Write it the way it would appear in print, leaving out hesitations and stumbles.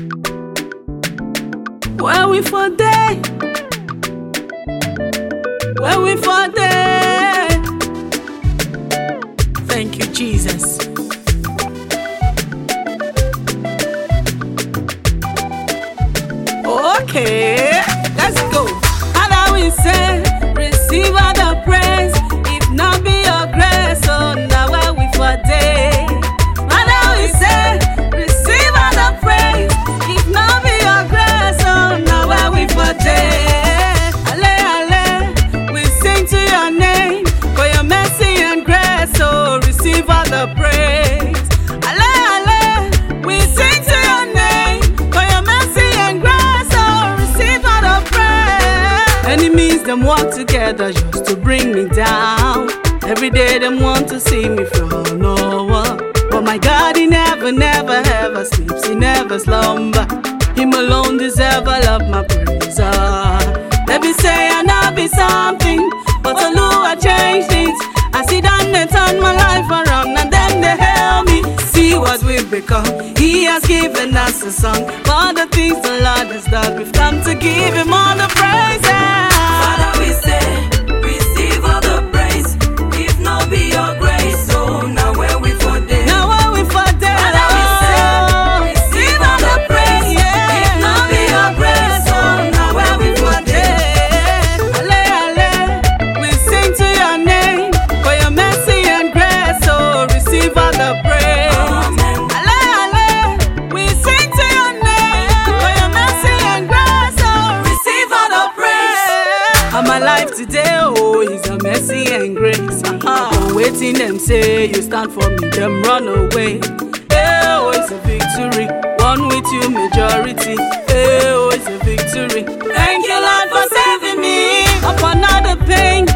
Where we for day? Where we for day? Thank you, Jesus. Okay, let's go. Father, we say, receive all the praise. If not be your grace, oh, now where we for day? Father, we say, receive all the praise. If not be your grace, oh, now where we for day? Ale, ale, we sing to your name for your mercy and grace, oh, receive all the praise. Ale, ale, we sing to your name for your mercy and grace, oh, receive all the praise. Enemies, them work together just to bring me down. Every day, them want to see me fall nowhere. But my God, he never, never, ever sleeps. He never slumber. Him alone deserve all of my praise. Let me say I not be something, but the Lord changed it. I see them, they turn my life around, and then they help me see what we've become. He has given us a song for the things the Lord has done. We've come to give him all the praise. Father, we say, receive all the praise. If not be your grace, so now where we for day? Now where we for day? Father, we say, receive all the praise. If not be your grace, so now where we for day? Ale, ale, we sing to your name for your mercy and grace, so receive all the praise. Amen. Ale, ale, we sing to your name for your mercy and grace, so Receive all the praise. I'm alive today, oh, it's a mercy and grace. Waiting them say you stand for me, them run away. Hey, oh, it's a victory, one with you majority. Hey, oh, it's a victory. Thank you, Lord, for saving me. Up another pain,